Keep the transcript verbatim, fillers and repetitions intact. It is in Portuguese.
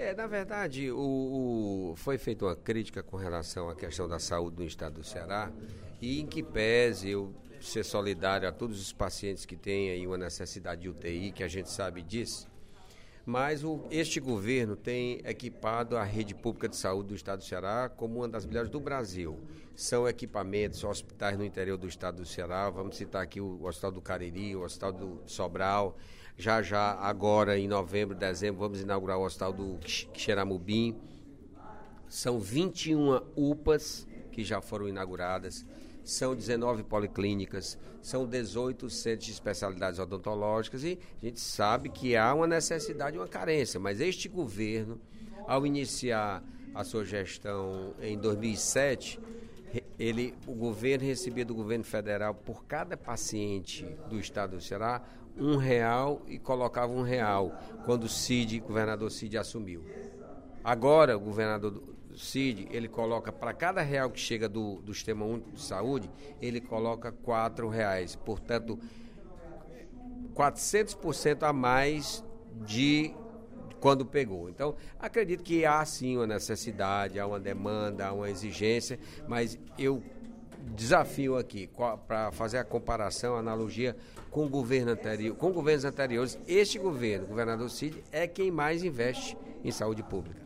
É, na verdade, o, o- foi feita uma crítica com relação à questão da saúde no estado do Ceará e em que pese eu ser solidário a todos os pacientes que têm aí uma necessidade de U T I, que a gente sabe disso, mas o, este governo tem equipado a rede pública de saúde do estado do Ceará como uma das melhores do Brasil. São equipamentos, hospitais no interior do estado do Ceará, vamos citar aqui o, o Hospital do Cariri, o Hospital do Sobral, já já agora em novembro, dezembro, vamos inaugurar o Hospital do Xeramubim. São vinte e uma U P As que já foram inauguradas, são dezenove policlínicas, são dezoito centros de especialidades odontológicas e a gente sabe que há uma necessidade, uma carência, mas este governo, ao iniciar a sua gestão em dois mil e sete, ele, o governo recebia do governo federal, por cada paciente do estado do Ceará, um real e colocava um real, quando o Cid, o governador Cid assumiu. Agora, o governador Cid, ele coloca, para cada real que chega do, do Sistema Único de Saúde, ele coloca quatro reais. Portanto, quatrocentos por cento a mais de quando pegou. Então, acredito que há sim uma necessidade, há uma demanda, há uma exigência, mas eu desafio aqui para fazer a comparação, a analogia com o governo anterior, com governos anteriores. Este governo, o governador Cid, é quem mais investe em saúde pública.